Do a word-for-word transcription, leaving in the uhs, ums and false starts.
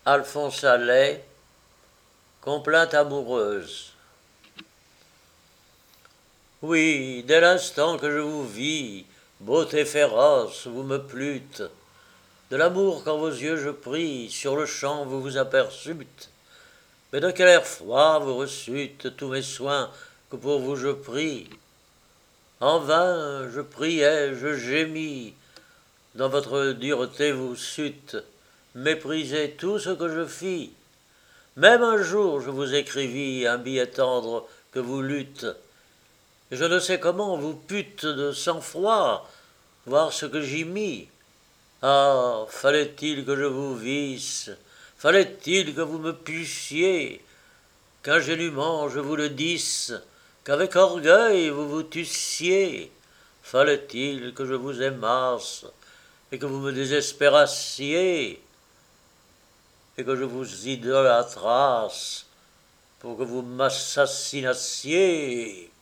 Alphonse Allais, Complainte amoureuse. Oui, dès l'instant que je vous vis, beauté féroce, vous me plûtes. De l'amour quand vos yeux je pris, sur le champ vous vous aperçûtes. Mais de quel air froid vous reçûtes tous mes soins que pour vous je prie. En vain, je priais, je gémis, dans votre dureté vous sûtes, méprisez tout ce que je fis. Même un jour je vous écrivis un billet tendre que vous lûtes. Et je ne sais comment vous pûtes de sang-froid voir ce que j'y mis. Ah, fallait-il que je vous visse, fallait-il que vous me pussiez, qu'ingénument je vous le disse, qu'avec orgueil vous vous tussiez. Fallait-il que je vous aimasse et que vous me désespérassiez et que je vous idolâtrasse pour que vous m'assassinassiez.